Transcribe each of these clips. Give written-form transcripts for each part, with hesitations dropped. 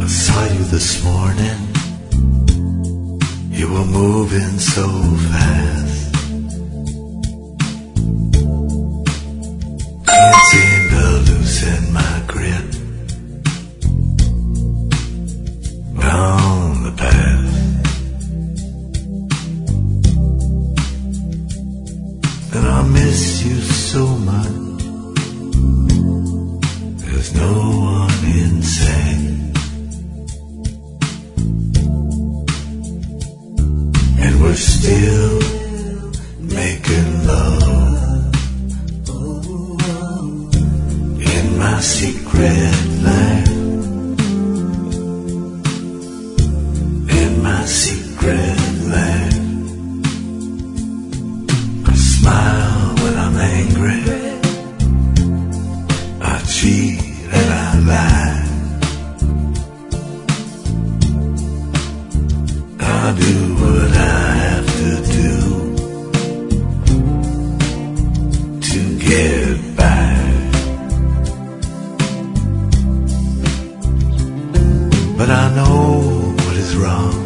saw you this morning. You were moving so fast. Can't seem to loosen my grip on the path. And I miss you so much. There's no one in sight. And we're still making love in my secret life. In my secret life. I smile when I'm angry. I cheat and I lie. I do what I have to do to get by. But I know what is wrong,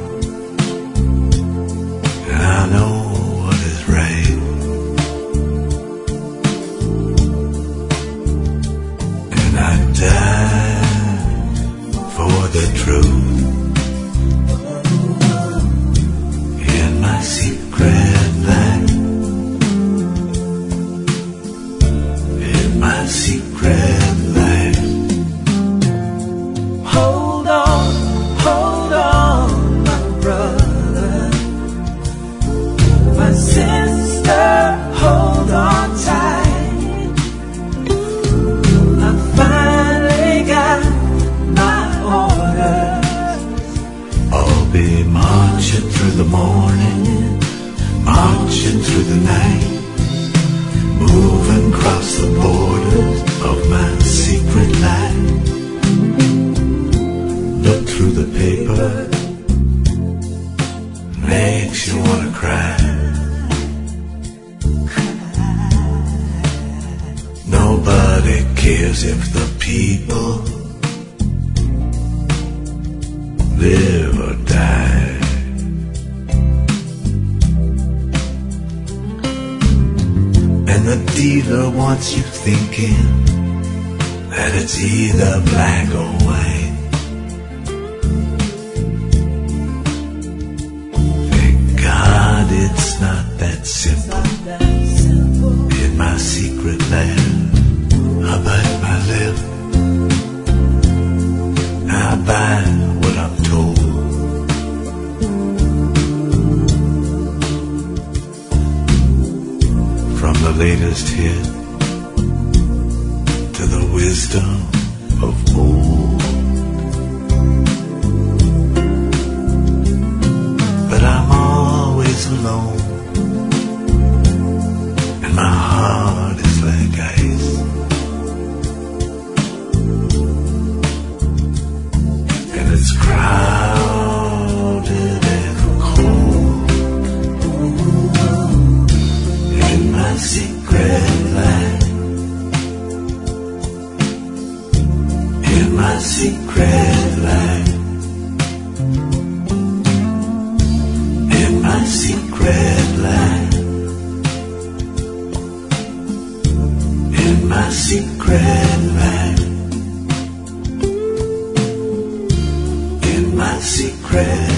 and I know what is right. And I die for the truth. In my secret life. In my secret life. Hold on, my brother, my sister, hold on tight. I finally got my orders. I'll be marching through the morning, marching through the night, moving across the borders of my secret life. Look through the paper, makes you wanna cry. Nobody cares if the people live or die. And the dealer wants you thinking that it's either black or white. Thank God it's not that simple. In my secret land, I bite my lip. I buy what I'm told. From the latest hit to the wisdom of old. But I'm always alone, and my heart is like ice. And it's crowded and cold. In my secret life. In my secret life. In my secret life. In my secret life. In my secret